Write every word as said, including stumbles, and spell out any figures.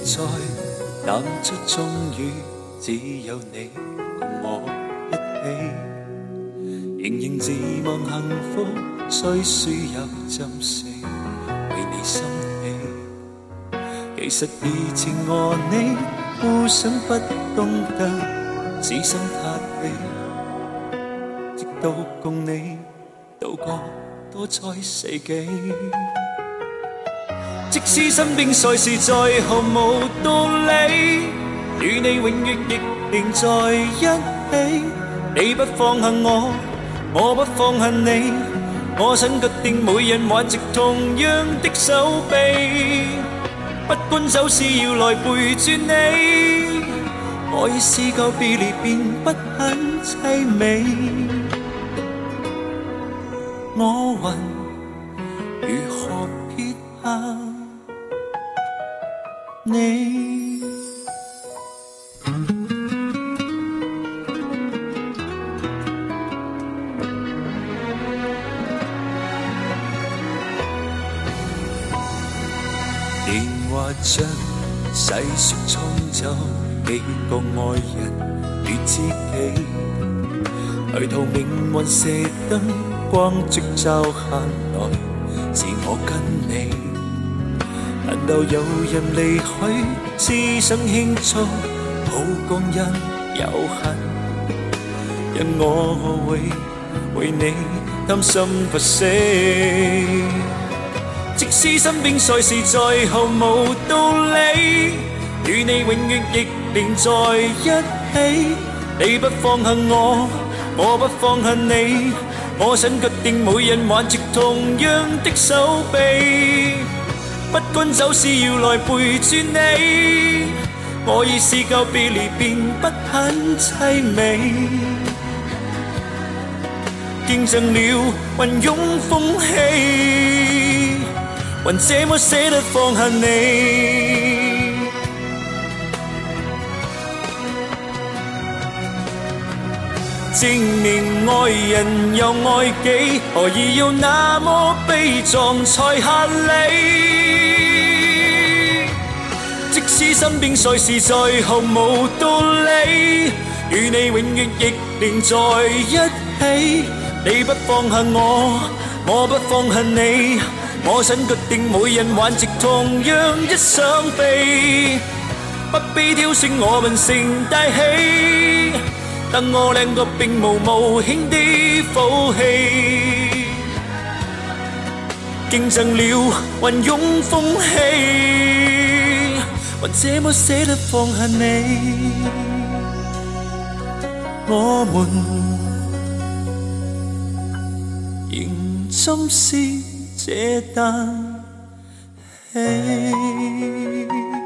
在淡出，終於只有你共我一起，仍然自望幸福雖輸入浸死，為你心喜。其實以前和你互相不懂得只生塌地，直到共你渡過多災世紀。即使身邊賽事再毫無道理，與你永遠亦連在一起。你不放下我，我不放下你，我想決定每人挽直同樣的手臂。不管走是要來陪住你，我已試夠別離便不很凄美。我還如何撇下你？電話將細說沖走幾個愛人與知己，去途命運射燈光燭照下來，是我跟你。難道有人離去，只想慶祝好光陰有限，因我會為你擔心不死。即使身邊賽事再毫無道理，與你永遠亦連在一起。你不放下我，我不放下你，我想決定每人挽直同樣的手臂。不管走是要來陪住你，我已試夠別離便不很凄美。見盡了雲湧風起，還這麼捨得放下你。證明愛人又愛己，何以要那麼悲壯才合理？即使身邊賽事再毫無道理，與你永遠亦連在一起。你不放下我，我不放下你，我想決定每人挽直同樣一雙臂。不必挑選我們成大器，等我兩個並無無險的福氣，競爭了雲湧風起，還這麼捨得放下你。我們仍珍視這啖氣。